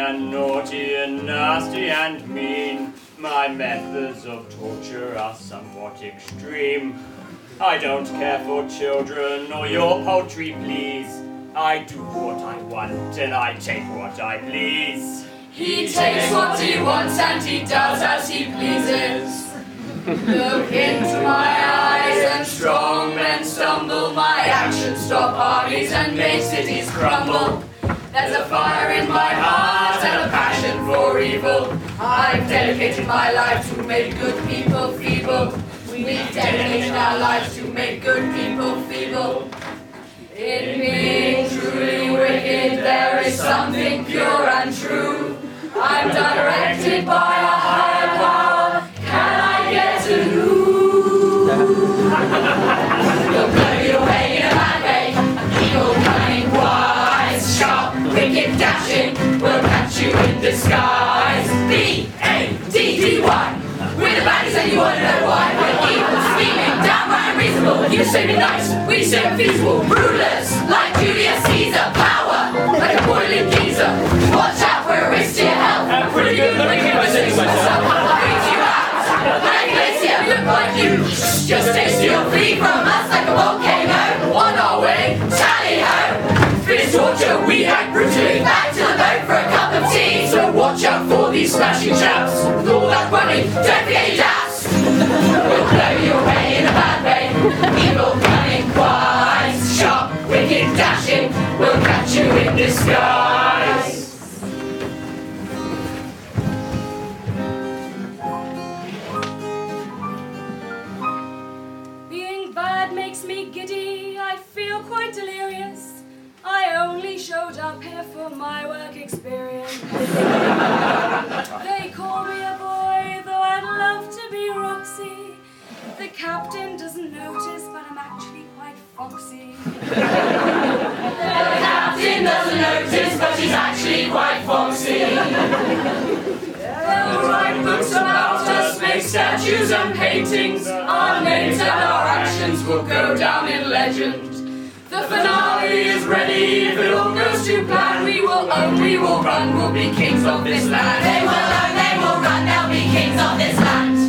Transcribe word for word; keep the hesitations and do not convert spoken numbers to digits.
and naughty and nasty and mean. My methods of torture are somewhat extreme. I don't care for children or your poultry, please. I do what I want and I take what I please. He takes what he wants and he does as he pleases. Look into my eyes and strong men stumble. My actions stop armies and make cities crumble. There's a fire in my heart and a passion for evil. I've dedicated my life to make good people feeble. We've dedicated our lives to make good people feeble. In being truly wicked, there is something pure and true. I'm directed by a higher power. Can I get a who? You'll blow your way in a bad way. Evil, cunning, wise, sharp, wicked, dashing. We'll catch you in disguise. B A D D Y. We're the baddies and you wanna know why. We're evil, scheming, downright unreasonable. You say we're nice, we say we're feasible. Rulers like Julius Caesar. Power like a boiling geezer. Watch out for a risk to your health. I'm pretty good looking at myself. I'll beat you out like glacier. Look like you just taste your flee from us like a volcano. On our way, tally ho. Fierce torture, we act brutally. Back to the boat for a cup of tea. So watch out for these smashing chaps. With all that running, don't forget your daps. We'll blow you away in a bad way. Evil, cunning, wise, sharp, wicked, dashing. We'll catch you in disguise. Being bad makes me giddy. I feel quite delirious. I only showed up here for my work experience. They call me a boy, though I'd love to be Roxy. The captain doesn't notice, but I'm actually quite foxy. The captain doesn't notice, but he's actually quite foxy. They'll write books about us, make statues and paintings. Our names and our actions will go down in legend. The finale is ready, if it all goes to plan. We will own, we will run, we'll be kings of this land. They will own, they will run, they'll be kings of this land.